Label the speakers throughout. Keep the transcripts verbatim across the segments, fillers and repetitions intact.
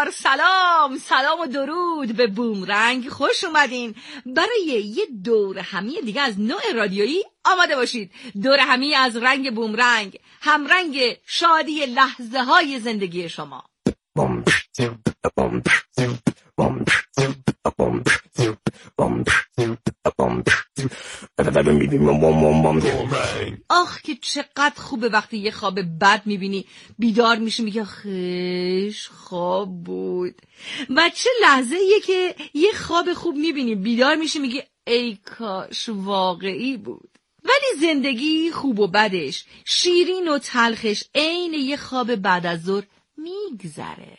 Speaker 1: نامدار. سلام سلام و درود به بومرنگ. خوش اومدین. برای یه دور همی دیگه از نوع رادیویی آماده باشید. دور همی از رنگ بومرنگ، همرنگ شادی لحظه های زندگی شما. آخ که چقدر خوبه وقتی یه خواب بد میبینی بیدار میشی میگه خیش خواب بود. و چه لحظه ایه که یه خواب خوب میبینی بیدار میشی میگه ای کاش واقعی بود. ولی زندگی خوب و بدش، شیرین و تلخش عین یه خواب بعد از ظهر میگذره.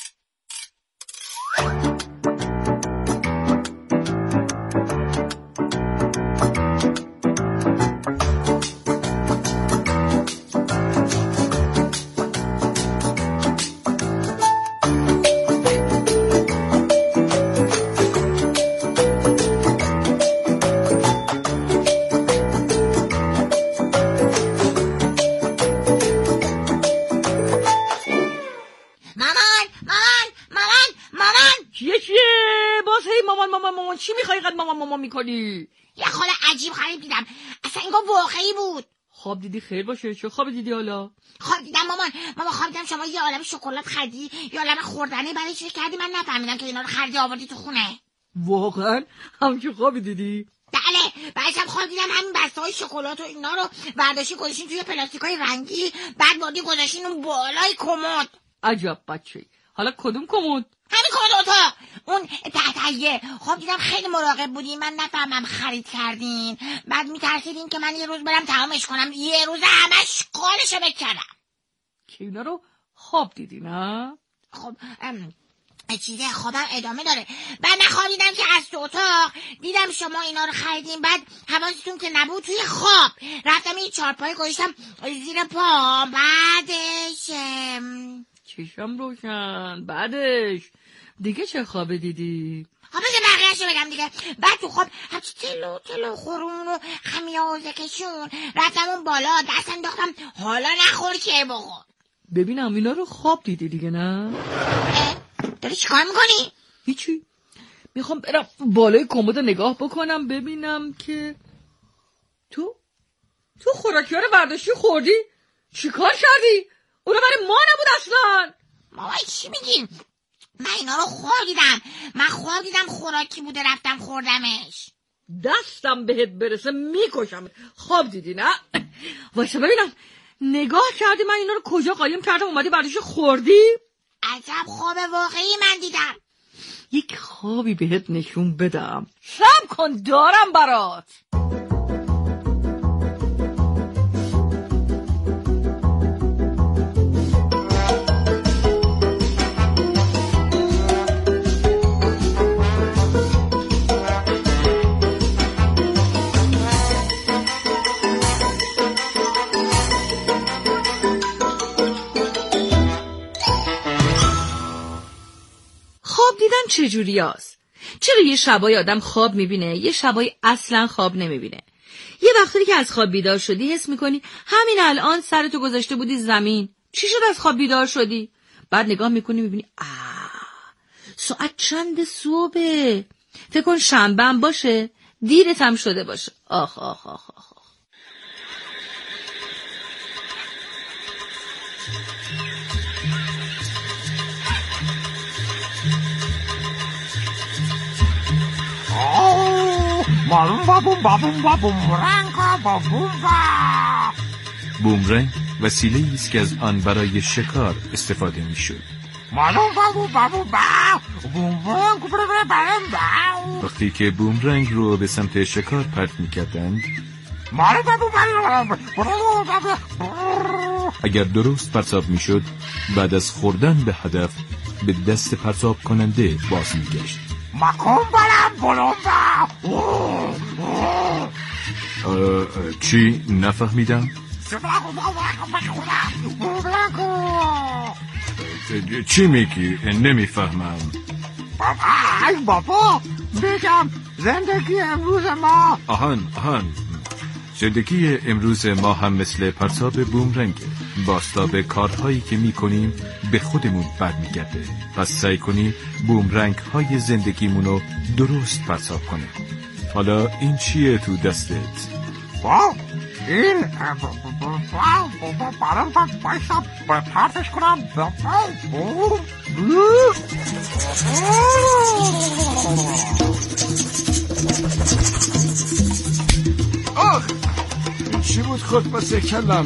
Speaker 1: چی میخوایی قد مامان مامان میکنی؟
Speaker 2: یه حال عجیب غریب دیدم، اصلا اینگاه واقعی بود.
Speaker 1: خواب دیدی؟ خیر باشه. چه خواب دیدی حالا؟
Speaker 2: خواب دیدم مامان مامان خواب دیدم شما یه عالم شکلات خریدی، یه عالم خوردنی برای چی کردی، من نفهمیدم که اینا رو خریدی آوردی تو خونه.
Speaker 1: واقعا همچین خوابی دیدی؟
Speaker 2: بله، بعدش خواب دیدم همین بسته‌های شکلات و اینا رو برداشتی گذاشتین توی پلاستیکای رنگی، بعد بادی گذاشتین اون بالای کمد.
Speaker 1: عجب بچه‌ای. حالا کدوم کمد؟
Speaker 2: همین کمد اتاق، اون تحتیه. خب دیدم خیلی مراقب بودین، من نفهمم خرید کردین، بعد میترسیدین که من یه روز برم تمامش کنم، یه روز همش قالشو بکنم.
Speaker 1: که اینا رو خواب دیدی نه؟
Speaker 2: خب ام چیزه خوابم ادامه داره. بعد من خوابیدم که از تو اتاق دیدم شما اینا رو خریدین، بعد حواستون که نبود توی خواب رفتم این چارپای گذاشتم زیر پا. بعدش ام...
Speaker 1: چشم روشن. بعدش دیگه چه خواب دیدی؟
Speaker 2: خواب که بقیه‌شو بگم دیگه. بعد تو خواب همچی تلو تلو خورون و خمیازه کشون رفتم اون بالا، دست انداختم حالا نخور که بخور.
Speaker 1: ببینم اینا رو خواب دیدی دیگه نه؟
Speaker 2: داری چی کار میکنی؟
Speaker 1: هیچی، میخوام برم بالای کمد نگاه بکنم ببینم که تو تو خوراکی ها رو برداشتی خوردی؟ چی کار کردی؟ اونا برای ما نبود اصلا.
Speaker 2: ماما چی میگین؟ من اینا رو خوردیدم، من خواب دیدم خوراکی بوده رفتم خوردمش.
Speaker 1: دستم بهت برسه میکشم. خواب دیدی نه؟ واسه ببینم نگاه کردی من اینا رو کجا قایم کردم اومدی برداشتی خوردی؟
Speaker 2: عجب خواب واقعی من دیدم.
Speaker 1: یک خوابی بهت نشون بدم. صبر کن دارم برات. دیدن چجوری هست؟ چرا یه شبای آدم خواب میبینه یه شبای اصلا خواب نمیبینه؟ یه وقتی که از خواب بیدار شدی حس میکنی همین الان سرتو گذاشته بودی زمین. چی شد از خواب بیدار شدی؟ بعد نگاه میکنی میبینی آه ساعت چند صبحه، فکر کن شنبه هم باشه، دیرت هم شده باشه. آخ آخ آخ آخ
Speaker 3: بومرنگ وسیله‌ای است که از آن برای شکار استفاده می‌شد. وقتی که بومرنگ رو به سمت شکار پرت می‌کردند، اگر درست پرتاب می‌شد بعد از خوردن به هدف به دست پرتاب کننده باز می‌گشت. چی؟ نفهمیدم. چی میگی؟ نمیفهمم.
Speaker 4: ای بابا بگم زندگی امروز ما.
Speaker 3: آهان آهان زندگی امروز ما هم مثل پرتاب بومرنگه. بازتاب کارهایی که میکنیم به خودمون برمیگرده. پس سعی کنیم بومرنگ های زندگیمونو درست پرتاب کنیم. حالا این چیه تو دستت؟
Speaker 4: واو این برام بایستم پرتش کنم.
Speaker 5: آخ این چی بود خود بسه کلم؟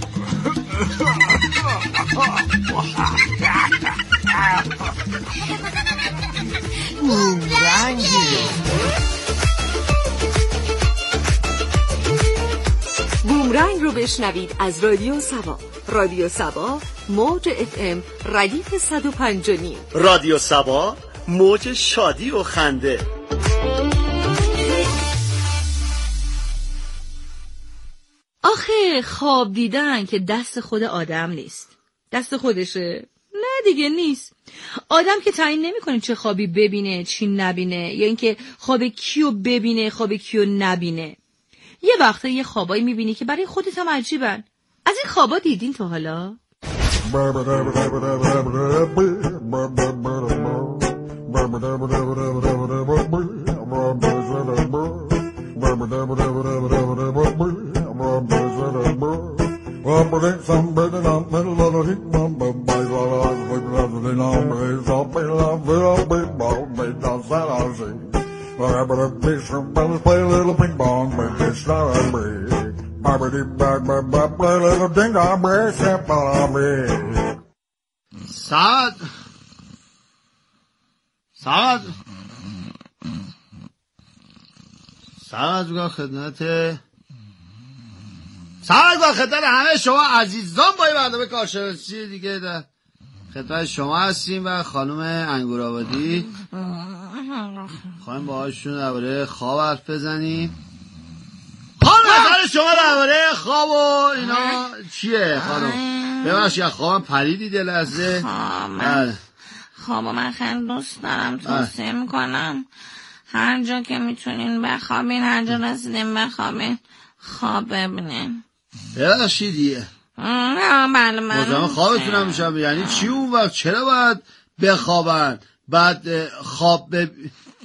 Speaker 2: بومرنگی.
Speaker 6: بومرنگ رو بشنوید از رادیو سبا. رادیو سبا موج اف ام ردیف صد و پنج و نیم.
Speaker 7: رادیو سبا موج شادی و خنده.
Speaker 1: آخه خواب دیدن که دست خود آدم نیست. دست خودشه؟ نه دیگه نیست. آدم که تعیین نمی‌کنه چه خوابی ببینه چی نبینه، یا اینکه خواب کیو ببینه خواب کیو نبینه. یه وقته یه خوابایی میبینی که برای خودت هم عجیبن. از این خوابا دیدین تو حالا؟
Speaker 8: سعد سعد سعد بگم خدمت سعد با خدمت همه شما عزیزان با این برنامه کارشناسی دیگه در خدمت شما هستیم و خانم انگورآبادی خواهیم باهاشون درباره خواب حرف بزنیم. خانم نظر شما درباره خواب و اینا چیه خانم؟ ببخشید خوابم پریدی دل لحظه.
Speaker 2: خواب خواب من خیلی دوست دارم، توصیه میکنم هر جا که میتونین بخوابین، هر جا رسیدین بخوابین، خواب ببینین.
Speaker 8: ببخشید دیگه
Speaker 2: بله من
Speaker 8: مزمه خوابتونم میشم. یعنی چی اون وقت؟ چرا باید بخوابن بعد خواب بب...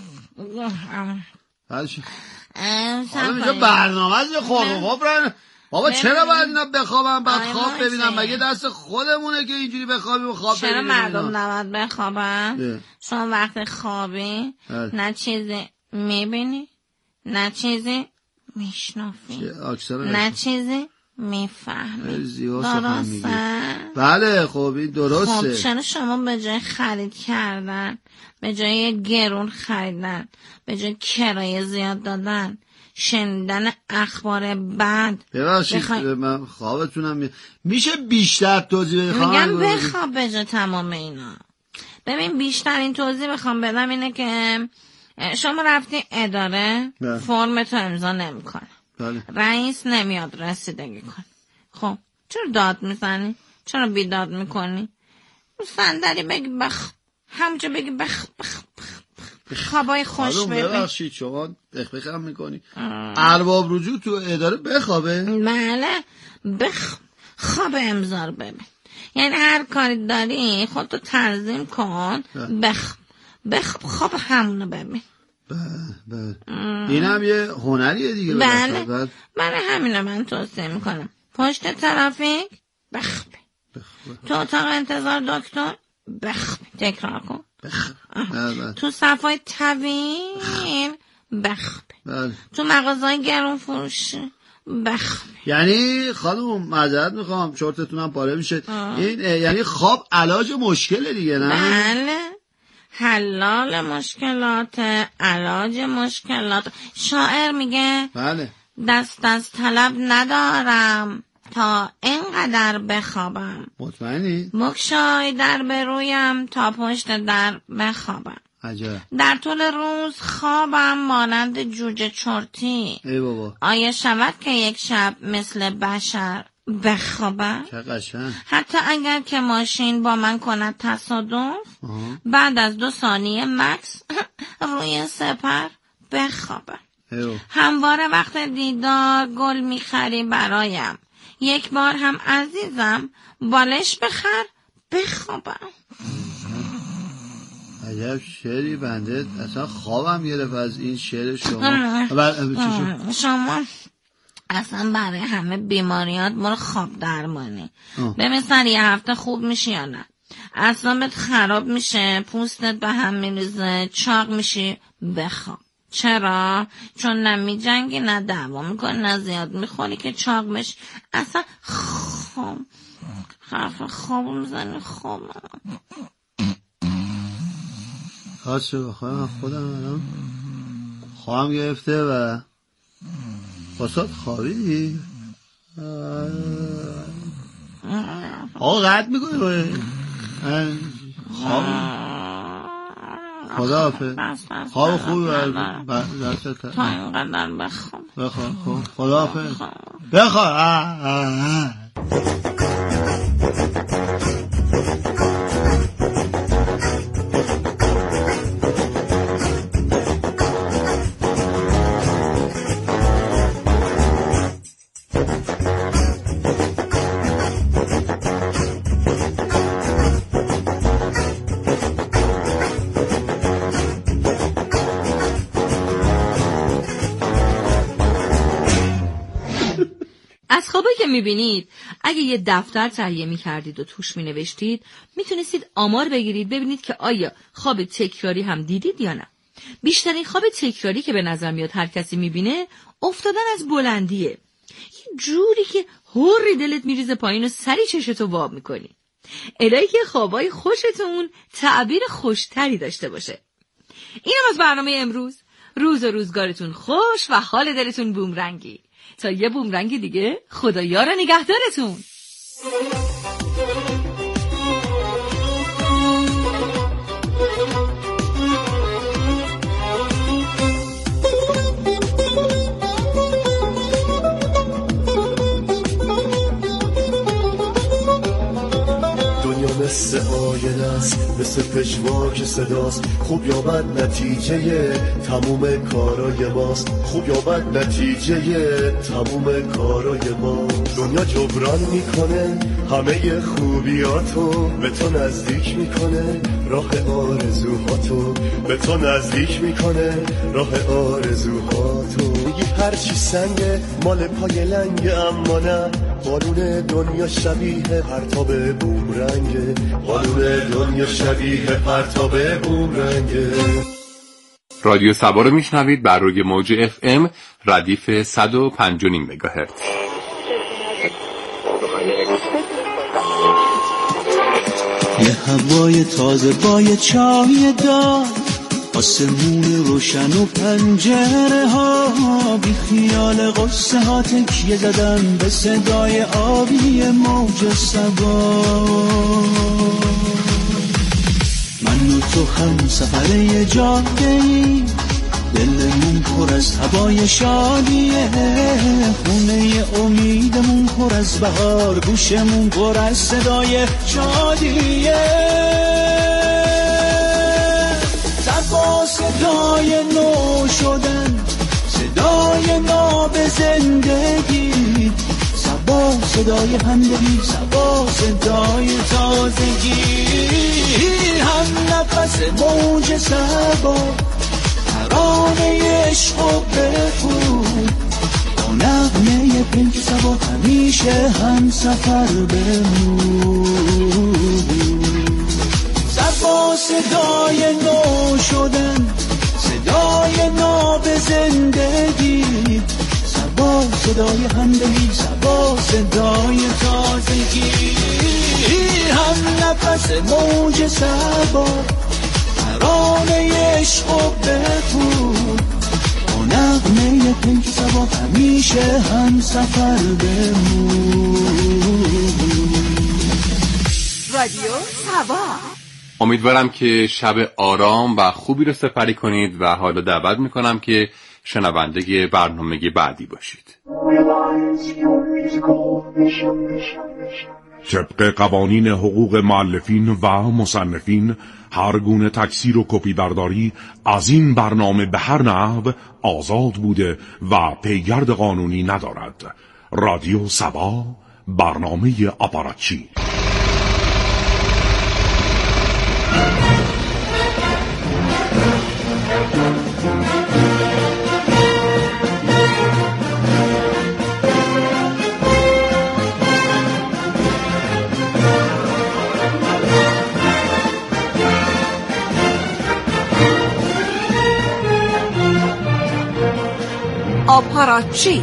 Speaker 8: بعد چی؟ حالا اینجا برنامه از خواب خواب رن بابا چرا باید اینا بخوابن بعد خواب ببینن؟ مگه دست خودمونه که اینجوری بخوابیم و خواب ببینیم؟
Speaker 2: چرا مردم نباید بخوابن؟ شما وقتی خوابی نه چیزی میبینی نه چیزی میشنافی نه چیزی میفهمی. درسته؟
Speaker 8: بله خب این درسته.
Speaker 2: خب چرا شما به جای خرید کردن، به جای گرون خریدن، به جای کرایه زیاد دادن، شنیدن اخبار بد
Speaker 8: ببخشید بخوای... من خوابتونم می... میشه بیشتر توضیح بدید؟
Speaker 2: میگم بخواب به جای تمام اینا. ببین بیشترین توضیح بخوام بدم اینه که شما رفتی اداره نه. فرمتو امضا نمیکنه، بله. رئیس نمیاد رسیدگی کن. خب چرا داد میزنی؟ چرا بیداد میکنی؟ صندلی بگی بخ همونجا بگی بخ بخ بخ خوابای خوش ببین.
Speaker 8: ببخشید شما بخ بخ هم میکنی؟ ارباب رجوع تو اداره بخوابه؟
Speaker 2: بله بخ خواب امضا رو ببین. یعنی هر کاری داری خودتو تنظیم کن، بخ بخ خواب همونو ببین.
Speaker 8: بله بله این هم یه هنریه دیگه.
Speaker 2: بله بله برای همینو من توصیه میکنم پشت ترافیک بخبی، تو اتاق انتظار دکتر بخبی، تکرار کن بخبی، تو صفای طویل بخبی، تو مغازهای گرون فروشی بخبی.
Speaker 8: یعنی خانم معذرت میخوام شورتتونم پاره میشه. این یعنی خواب علاج مشکله دیگه نه؟
Speaker 2: بله حلال مشکلات، علاج مشکلات. شاعر میگه
Speaker 8: بله
Speaker 2: دست از طلب ندارم تا اینقدر بخوابم.
Speaker 8: مطمئنی؟
Speaker 2: مگشای در برویم تا پشت در بخوابم.
Speaker 8: عجب.
Speaker 2: در طول روز خوابم مانند جوجه چرتی.
Speaker 8: ای بابا.
Speaker 2: آیا شود که یک شب مثل بشر بخوابم؟
Speaker 8: چه قشنگ.
Speaker 2: حتی اگر که ماشین با من کند تصادف، بعد از دو ثانیه مکس روی سپر بخوابم. همواره وقت دیدار گل میخری برایم، یک بار هم عزیزم بالش بخر بخوابم.
Speaker 8: عجب شعری بنده، اصلا خوابم گرفت از این شعر شما.
Speaker 2: شما اصلا برای همه بیماریات برو خواب درمانی. به مثلا یه هفته خوب میشی یا نه؟ اعصابت خراب میشه، پوستت به هم میریزه، چاق میشی، بخواب. چرا؟ چون نه میجنگی نه دعوا میکنی نه زیاد میخوری که چاق بشی. اصلا خواب حرف خواب میزنی. خواب
Speaker 8: خواست شو بخواهم خودم خواهم گرفته و باسات خوابیدی. آقا قد میکنی خواب خدا حافظ. خواب خوبی دستت
Speaker 2: تا اینقدر بخواب
Speaker 8: بخواب. خدا حافظ. بخواب.
Speaker 1: از خوابایی که میبینید اگه یه دفتر تهیه میکردید و توش مینوشتید میتونستید آمار بگیرید ببینید که آیا خواب تکراری هم دیدید یا نه. بیشترین خواب تکراری که به نظر میاد هر کسی میبینه افتادن از بلندیه، یه جوری که هوری دلت میریزه پایین و سری چشتو واب میکنی. الهی که خوابای خوشتون تعبیر خوشتری داشته باشه. اینم از برنامه امروز. روز و روزگارتون خوش و حال دلتون بومرنگی. تا یه بومرنگ دیگه، خدایا رو نگهدارتون.
Speaker 9: مثل آینه است، مثل پژواک صداست، خوب یا بد نتیجه تموم کارای ماست، خوب یا بد نتیجه تموم کارای ماست. دنیا جبران میکنه همه خوبیاتو، به تو نزدیک میکنه راه آرزوهاتو، به تو نزدیک میکنه راه آرزوهاتو. میگی هرچی سنگه مال پای لنگ، اما نه، قانون دنیا شبیه پرتاب بومرنگه، قانون دنیا شبیه پرتاب بومرنگه.
Speaker 3: رادیو سبا رو میشنوید بر روی موج اف ام ردیف صد و پنج و نیم مگاهرتز.
Speaker 10: یه هوای تازه با یه چای دار، آسمون روشن و پنجره ها، بی خیال قصه ها تکیه زدن به صدای آبی موج سبا. من و تو هم سفر یه جاده‌ای، دلمون پر از هوای شادیه، خونه امیدمون پر از بهار، گوشمون پر از صدای شادیه. با صدای نو شدن، صدای ناب زندگی، سبا صدای همدلی، سبا صدای تازگی، هم نفس موج سبا، ترانه عشق و بخون، با نغمه پنج سبا همیشه هم سفر بمون. با صدای نو شدن، صدای ناب زندگی، سبا صدای همدلی، سبا صدای تازگی، هم نفس موج سبا، ترانه عشق و بخون، با نغمه پنج سبا همیشه هم سفر بمون.
Speaker 6: رادیو سبا.
Speaker 3: امیدوارم که شب آرام و خوبی رو سپری کنید و حالا دعوت میکنم که شنونده برنامه بعدی باشید.
Speaker 4: طبق قوانین حقوق مؤلفین و مصنفین،
Speaker 11: هر گونه تکثیر و کپی برداری از این برنامه به هر نحو آزاد بوده و پیگرد قانونی ندارد. رادیو سبا، برنامه آپاراچی.
Speaker 6: آپاراچی.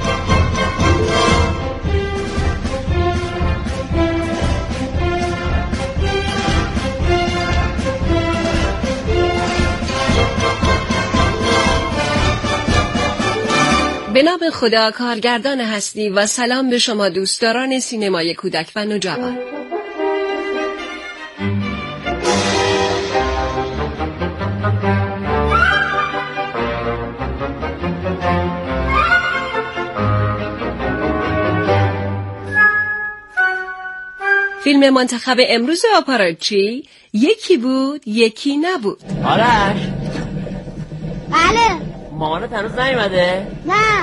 Speaker 6: به نام خدا، کارگردان هستی و سلام به شما دوستداران سینمای کودک و نوجوان. فیلم منتخب امروز آپاراچی یکی بود یکی نبود.
Speaker 12: آرش.
Speaker 2: بله.
Speaker 12: مامانت هنوز نیومده؟
Speaker 2: نه.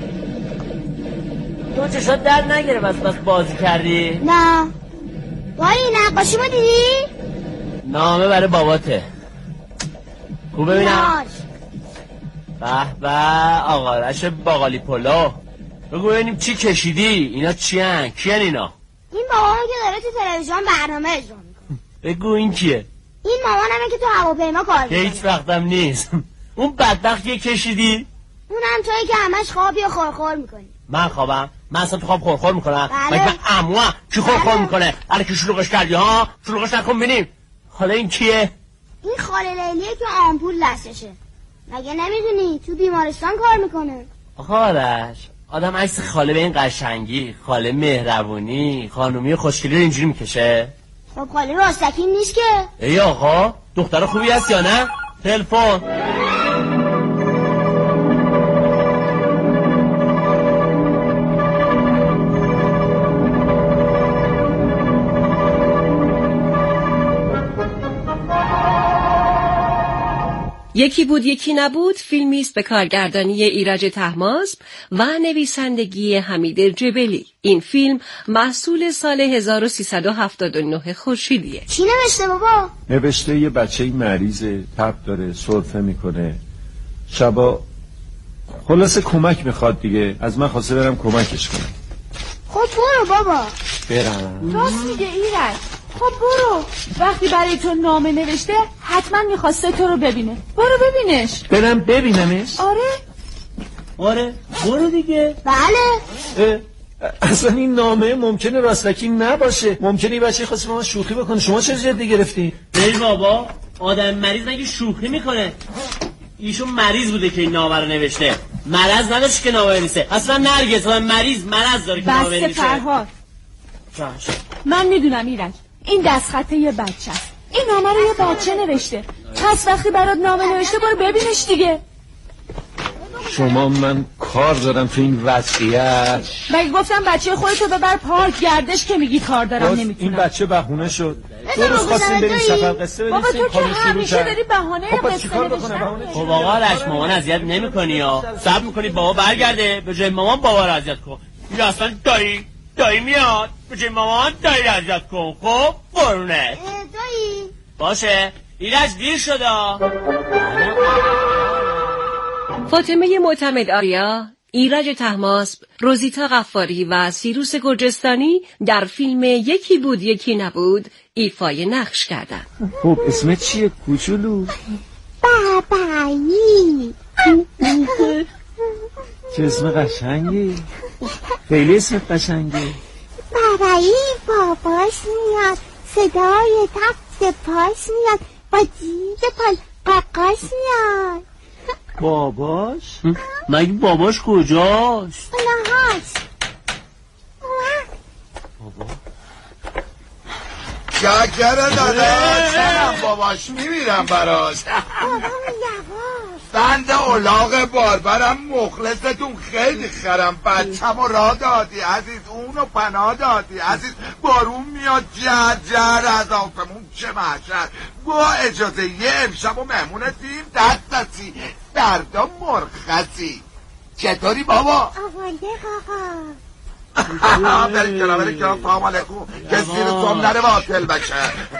Speaker 12: تو چشات در نگیره بس بس بازی کردی؟
Speaker 2: نه. وای نقاشی ما دیدی؟
Speaker 12: نامه برای باباته. خوب ببینم. به به آقا آرش باقالی پلو. بگو ببینیم چی کشیدی؟ اینا چی هن؟ کیان اینا؟
Speaker 2: این مامانه که داره تو تلویزیون برنامه اجرا میکنه.
Speaker 12: بگو این کیه؟
Speaker 2: این مامانمه که تو هواپیما کار میکنه.
Speaker 12: هیچ وقتم نیست. اون بدبخت که کشیدی؟
Speaker 2: اونم تویی که همش خوابی و خورخور میکنی.
Speaker 12: من خوابم؟ من اصلا تو خواب خورخور میکنم؟
Speaker 2: بله.
Speaker 12: مگه من عموام کی خورخور بله. میکنه؟ الان که شلوغش کردی ها؟ شلوغش نکن ببینیم. حالا این کیه؟
Speaker 2: این خاله لیلیه که آمپول دستشه. مگه نمیدونی تو بیمارستان کار میکنه.
Speaker 12: آرش آدم عکس خاله به این قشنگی، خاله مهربونی، خانومی خوشگلی رو اینجوری میکشه؟
Speaker 2: خب خاله راستکین نیست که.
Speaker 12: ای آقا دختر خوبی هست یا نه؟ تلفن.
Speaker 6: یکی بود یکی نبود فیلمی است به کارگردانی ایرج طهماسب و نویسندگی حمید جبلی. این فیلم محصول سال هزار و سیصد و هفتاد و نه خورشیدیه.
Speaker 2: چی نوشته بابا؟
Speaker 5: نوشته یه بچه مریضه، تب داره، سرفه میکنه، شبا خلاصه کمک میخواد دیگه. از من خواسته برم کمکش کنم.
Speaker 2: خب برو بابا.
Speaker 5: برم.
Speaker 13: راست میگه ایرج. خب برو. وقتی برای تو نامه نوشته حتما میخواسته تو رو ببینه. برو ببینش.
Speaker 5: برم ببینمش؟
Speaker 13: آره
Speaker 12: آره برو دیگه.
Speaker 2: بله.
Speaker 5: اصلا این نامه ممکنه راستکی نباشه. ممکنه این بچه خواسته با ما شوخی بکنه. شما چه جدی گرفتی؟
Speaker 12: ای بابا آدم مریض مگه شوخی میکنه؟ ایشون مریض بوده که این نامه رو نوشته. مرض نداشت که نامه بنویسه. اصلا نرگس آدم مریض مرض داره که نامه بنویسه.
Speaker 13: بس فرهاد. من میدونم ایرج این دست خطه یه بچه است. این نامه رو یه بچه نوشته. پس وقتی برات نامه نوشته برو ببینش دیگه.
Speaker 5: شما من کار دارم تو این وضعیت.
Speaker 13: مگه گفتم بچه خودتو ببر پارک گردش که میگی کار دارم نمیتونم.
Speaker 5: این بچه بهونه شد. دو روز خواستیم بریم سفر قصه بدیم.
Speaker 13: بابا تو که همیشه داری بهانه قصه نوشتن.
Speaker 12: خب آقا رش مامان اذیت نمی‌کنی یا صبر می‌کنی بابا برگرده به جای مامان بابا رو اذیت کن. یا اصلا دایی دایی میاد به جای مامان دایی رو اذیت کن. خب برونه
Speaker 2: دایی
Speaker 12: باشه ایرج دیر شده.
Speaker 6: فاطمه معتمد آریا، ایرج طهماسب، روزیتا غفاری و سیروس گرجستانی در فیلم یکی بود یکی نبود ایفای نقش کردند.
Speaker 5: خب اسمت چیه کوچولو؟
Speaker 2: بابایی.
Speaker 5: چه اسم قشنگی. خیلی اسمت قشنگی.
Speaker 2: بابایی باباش میاد، صدای دست پاش میاد، با جیب پاش قاقاش میاد.
Speaker 12: باباش؟ مگه باباش کجاست؟
Speaker 2: اونهاش.
Speaker 12: بابا
Speaker 14: شکر داداش. سلام باباش میمیرم براش.
Speaker 2: بابا یواش.
Speaker 14: بند اولاغ باربرم مخلصتون خیلی خرم. بچم و را دادی عزیز، اونو پناه دادی عزیز. بارون میاد جر جر از آسمون چه محشر. با اجازه یه امشب و مهمونتیم دستسی دردا مرخصی. چطوری بابا؟
Speaker 2: آوالده
Speaker 14: آقا بریم کنم بریم کنم سلام علیکم. کسی رو سام نره باطل بشه.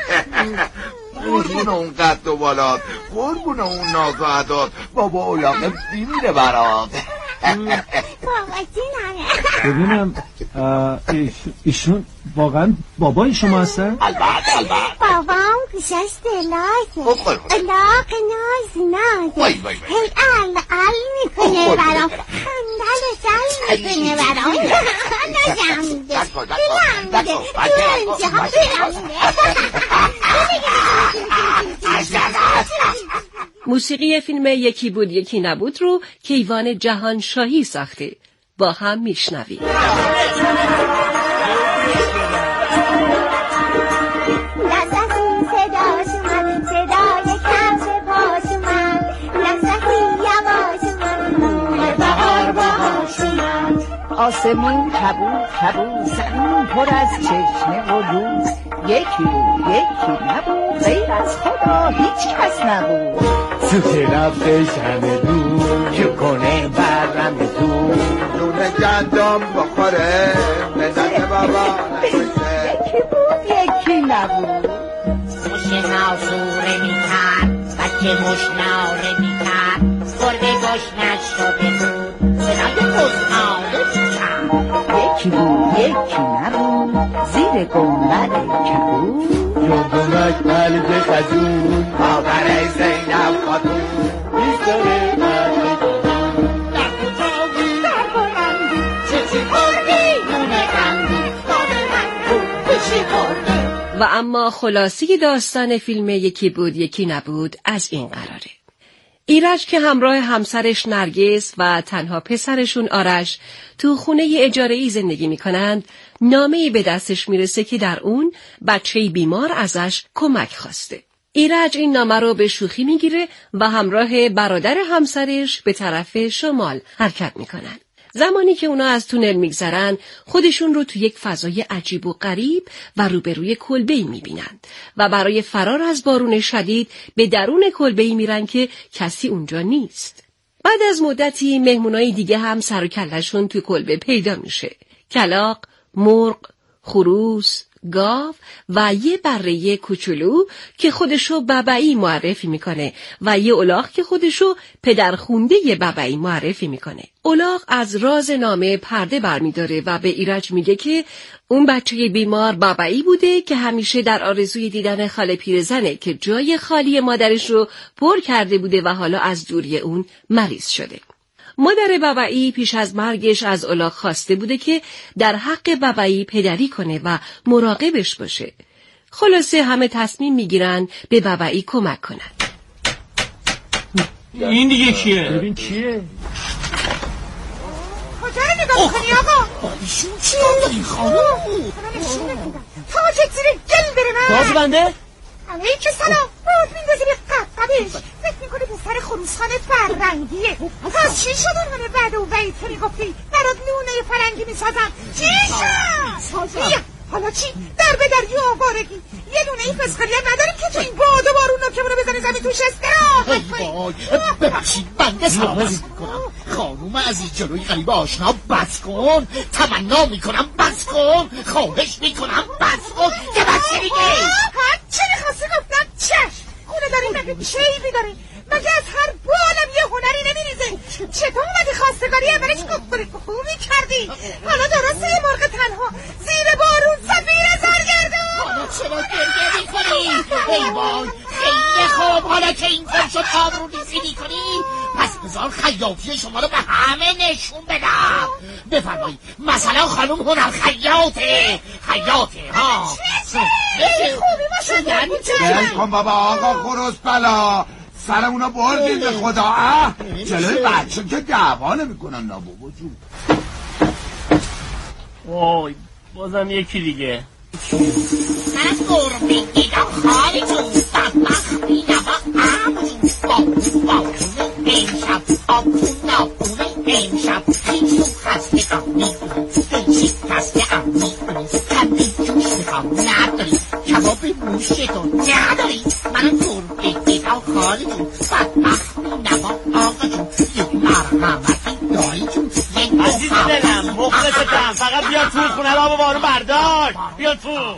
Speaker 14: قربون اون قد و بالات، قربون اون ناز و عداد. بابا اولاقه بیمیره برات.
Speaker 2: بابا جونمه.
Speaker 5: ببینم ایشون واقعا بابای شما هستن؟
Speaker 14: البته البته.
Speaker 2: بابام گوشش دلازه، الاغ ناز نازه. هی ال ال میکنه برام، خندل سل میکنه برام. نازم میده، دلم میده، تو انجام دلم میده.
Speaker 6: موسیقی فیلم یکی بود یکی نبود رو کیوان جهان شاهی ساخته. با هم میشنویم.
Speaker 15: آسمون کبود کبود زمین پر از چشمه و روز. یکی بود یکی نبود غیر از خدا هیچ کس نبود.
Speaker 16: سوت رفتش همه دور جو کنه برم دور.
Speaker 14: نون گندم بخوره منت بابا نکشه.
Speaker 15: یکی بود یکی نبود.
Speaker 2: مش ناسوره میکرد بچه مش ناله میکرد. گربه گشنش شده بود صدای گزناله میکرد.
Speaker 15: یکی بود یکی نبود زیر گنبد کبود.
Speaker 16: جردونک قلب خجون
Speaker 14: مادر زینب خاتون
Speaker 16: بیستاره قلب
Speaker 2: خاتون. در کجا بود در بلندی چه چی کردی نونه کندی داد من بود بشی کردی.
Speaker 6: و اما خلاصی داستان فیلم یکی بود یکی نبود از این قراره. ایرج که همراه همسرش نرگس و تنها پسرشون آرش تو خونه اجاره‌ای زندگی میکنند، نامه‌ای به دستش میرسه که در اون بچه‌ی بیمار ازش کمک خواسته. ایرج این نامه رو به شوخی میگیره و همراه برادر همسرش به طرف شمال حرکت میکنن. زمانی که اونا از تونل میگذرن خودشون رو تو یک فضای عجیب و غریب و روبروی کلبه‌ای میبینن و برای فرار از بارون شدید به درون کلبه‌ای میرن که کسی اونجا نیست. بعد از مدتی مهمونای دیگه هم سر و کله‌شون تو کلبه پیدا میشه. کلاغ، مرغ، خروس، گاو و یه بره کوچولو که خودشو ببعی معرفی میکنه و یه الاغ که خودشو پدرخونده ببعی معرفی میکنه. الاغ از راز نامه پرده برمیداره و به ایرج میگه که اون بچه بیمار ببعی بوده که همیشه در آرزوی دیدن خاله پیرزنه که جای خالی مادرش رو پر کرده بوده و حالا از دوری اون مریض شده. مادر ببعی پیش از مرگش از الاغ خواسته بوده که در حق ببعی پدری کنه و مراقبش باشه. خلاصه همه تصمیم میگیرن به ببعی کمک کنن.
Speaker 12: این دیگه کیه؟
Speaker 16: ببین کیه؟
Speaker 2: کجا رو نگاه کنی آقا؟
Speaker 12: ایشون چی داری خانم؟
Speaker 2: تاجت زیر گل بره من.
Speaker 12: تاج بنده؟
Speaker 2: علیک سلام. بود میندازی به قبقبش. فکر میکنی پسر خروسخانه فرنگیه. پس چی شد اون همه بعد و بعید که میگفتی برات نونه فرنگی میسازم؟ چی شد؟ بیا حالا چی؟ در به در یه آوارگی. یه دونه این فسخری هم نداریم که تو این باد و بارون رو که منو بزنی زمین توش استراحت.
Speaker 17: ببخشید بنده سلام عرض میکنم. خانوم عزیز جلوی غریب آشنا بس کن. تمنا میکنم بس کن. خواهش میکنم بس کن که بس دیگه.
Speaker 2: هر چی میخواستی گفتم چشم. خونه داریم مگه شیبی داریم مگه از هر بالم یه هنری نمیریزه. چطور اومدی خواستگاری اولش گفتگوری خوبی کردی. حالا درسته یه مرغ تنها زیر بارون سفیر زرگردون.
Speaker 17: حالا چرا گرگه میکنی؟ ای وای خیلی خوب. حالا که این کار شد آبرو ریزی میکنی پس بذار خیاطی شما رو به همه نشون بدم. بفرمایید مثلا خانم هنر خیاطه خیاطه ها.
Speaker 2: خیلی خوبی ما
Speaker 14: شد کن بابا آقا خروس بلا سرمونو بردید به خدا. اه جلوی بچه که دعوا نمیکنن نه بابا جون.
Speaker 12: وای بازم یکی دیگه.
Speaker 2: من از گربه دیدم خالی جون بدبخت بینم امون با بارون بین
Speaker 17: اینجا خالی جون بدبخت نبا آقا جون یک مرحمتی دایی جون
Speaker 12: عزیز دلم مخلصتم، فقط بیا تو خونه را با بارو بردار، بیا تو.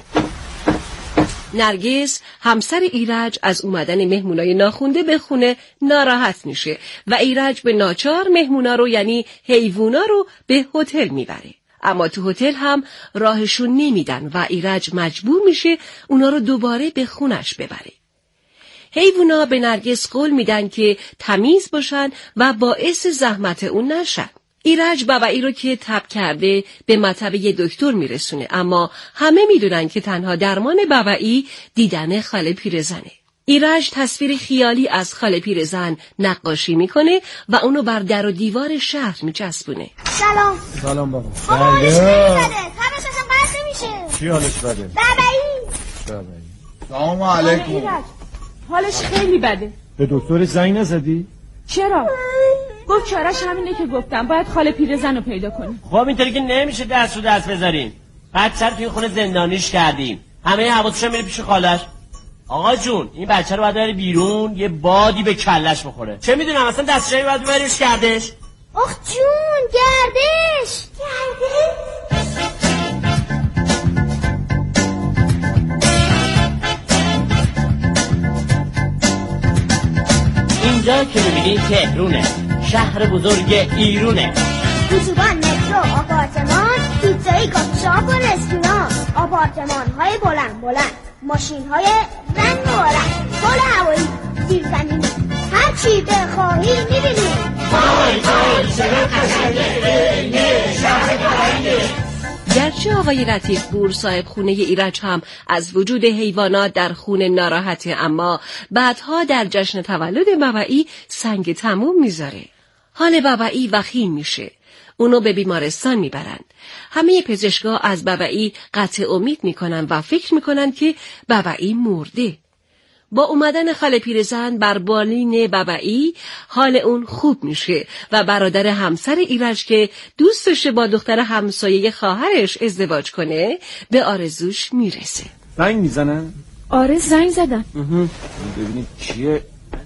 Speaker 6: نرگس همسر ایرج از اومدن مهمونای ناخونده به خونه ناراحت میشه و ایرج به ناچار مهمونا رو یعنی حیوونا رو به هتل میبره. اما تو هتل هم راهشون نمیدن و ایرج مجبور میشه اونا رو دوباره به خونش ببره. حیوونا به نرگس قول میدن که تمیز باشن و باعث زحمت اون نشن. ایرج ببعی رو که تب کرده به مطبه دکتر میرسونه، اما همه میدونن که تنها درمان ببعی دیدن خاله پیرزنه. ایرج تصویر خیالی از خاله پیرزن نقاشی میکنه و اونو بر در و دیوار شهر میچسبونه.
Speaker 5: سلام. سلام بابا.
Speaker 18: خب حالش خیلی بده. تبش اصلا قرد نمیشه.
Speaker 5: چی حالش بده؟
Speaker 18: ببعی.
Speaker 5: ببعی.
Speaker 8: سلام علیکم.
Speaker 13: حالش خیلی بده.
Speaker 5: به دکتر زنگ نزدی؟
Speaker 13: چرا؟ گفت چارش همینه که گفتم، باید خاله پیرزن رو پیدا کنیم.
Speaker 12: خب اینطوری که نمیشه دست رو دست بذاریم. بچه رو توی خونه زندانیش کردیم، همه حواسش میره پیش خالش. آقا جون این بچه رو باید بری بیرون، یه بادی به کلش بخوره. چه میدونم اصلا دستشویی باید ببریش گردش.
Speaker 18: آخ جون گردش گردش.
Speaker 12: اینجا که میبینی تهرونه، شهر بزرگ ایرونه.
Speaker 18: اتوبان، مترو، آپارتمان، پیتزایی، کافی شاپ و رستوران، آپارتمان های بلند بلند، ماشین های رنگ و رنگ، پل هوایی، زیر زمینی، هر چی بخواهی میبینی.
Speaker 17: وای وای چقدر قشنگه، اینه شهر فرنگه.
Speaker 6: گرچه آقای لطیف پور صاحب خونه ایرج هم از وجود حیوانات در خونه ناراحته، اما بعدها در جشن تولد ببعی سنگ تموم میذاره. حال ببعی وخیم میشه. اونو به بیمارستان میبرند. همه پزشکا از ببعی قطع امید میکنن و فکر میکنن که ببعی مرده. با اومدن خاله پیرزن بر بالین ببعی حال اون خوب میشه و برادر همسر ایرج که دوست داشته با دختر همسایه خواهرش ازدواج کنه به آرزوش میرسه.
Speaker 5: زنگ میزنن؟
Speaker 13: آره زنگ زدن.
Speaker 5: ببینید چیه؟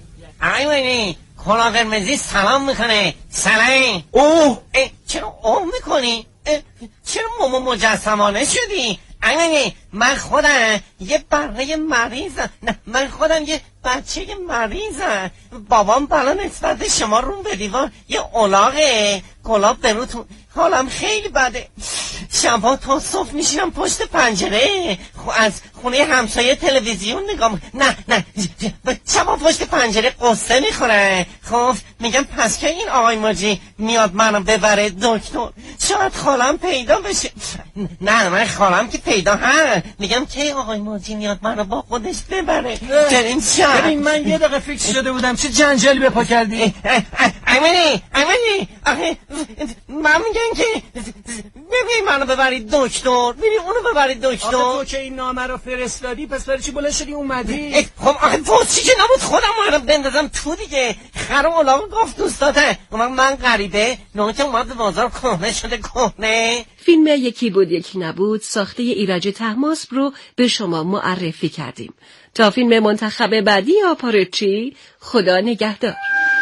Speaker 12: ایوانی کلا قرمزی سلام میکنه. سلام. اوه چرا اوه میکنی؟ چرا ماما مجسمانه شدی؟ ایوانی من خودم یه برای مریضم. نه من خودم یه بچه مریضم. بابام بالا نسبت شما رو به دیوار یه اولاغه گلاب بروتون. حالم خیلی بده. شبا تا صبح میشینم پشت پنجره از خونه همسایه تلویزیون نگاه. نه نه شبا پشت پنجره قصه میخوره. خب میگم پس که این آقای ماجی میاد منو ببره دکتر شاید خالم پیدا بشه. نه من خالم که پیدا هست. میگم که آقای ماجی میاد منو با خودش ببره. بریم شب.
Speaker 19: ببین من یه دقیقه فکر شده بودم چه جنجالی به پا کردی.
Speaker 12: ایمانی ایمانی آخه من میگم که ببین منو ببرید دکتر. ببین اونو ببرید دکتر.
Speaker 19: آخه تو که این نامه رو فرستادی پس برای چی بلند شدی اومدی؟
Speaker 12: خب آخه پوچی که نبود خودم منو بندازم تو دیگه. خر و اولاغ گفت دوستاته. من غریبه نه که اومد به بازار کهنه شده کهنه.
Speaker 6: فیلم یکی بود یکی نبود ساخته ایرج طهماسب رو به شما معرفی کردیم. تا فیلم منتخب بعدی آپارچی خدا نگهدار.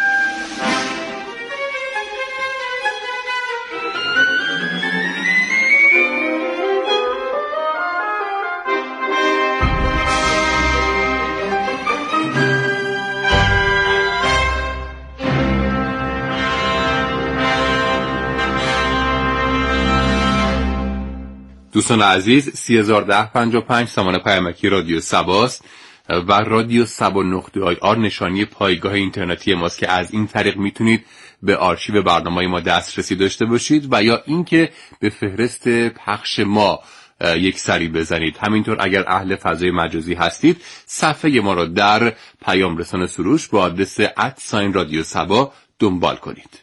Speaker 3: دوستان عزیز سی هزار ده پنجاه و پنج سامان پیامکی رادیو سباست و رادیو سبا نقطه آی آر نشانی پایگاه اینترنتی ماست که از این طریق میتونید به آرشیو برنامه‌های ما دسترسی داشته باشید و یا اینکه به فهرست پخش ما یک سری بزنید. همینطور اگر اهل فضای مجازی هستید صفحه ما را در پیام رسان سروش با آدرس ات ساین رادیو سبا دنبال کنید.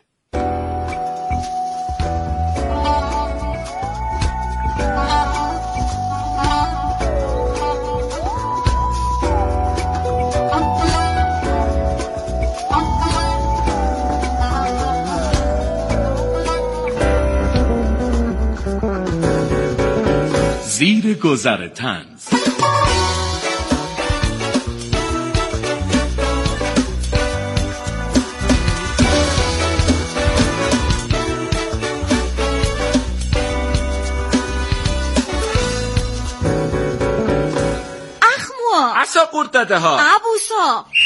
Speaker 11: زیر گذر طنز.
Speaker 3: داده ها.
Speaker 1: ابوسا